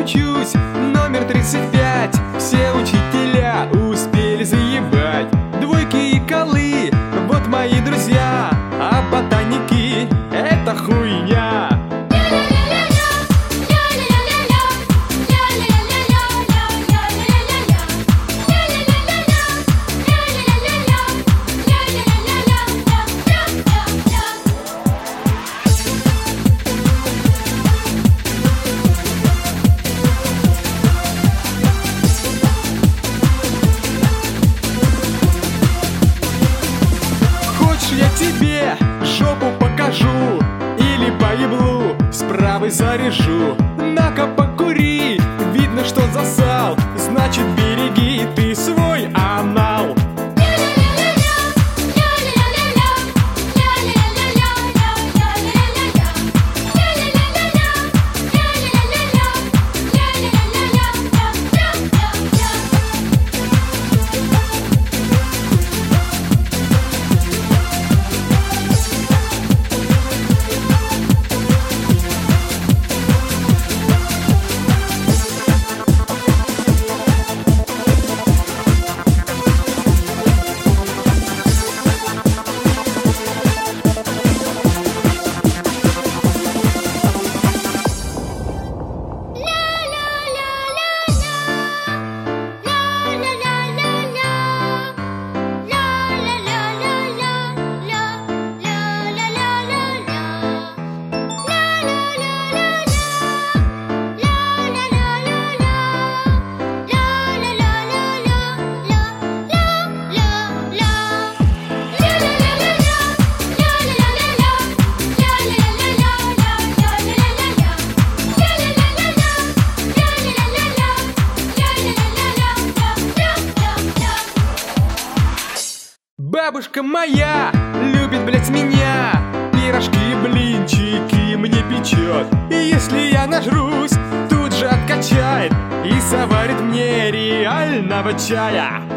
учусь, номер 35. Все учителя успели заебать. Двойки и колы, вот мои друзья. А ботаники — это хуйня. Я тебе жопу покажу или по еблу с правой заряжу. На-ка покури, видно, что засал, значит береги ты свой анал. Бабушка моя любит, блядь, меня. Пирожки и блинчики мне печет. И если я нажрусь, тут же откачает и заварит мне реального чая.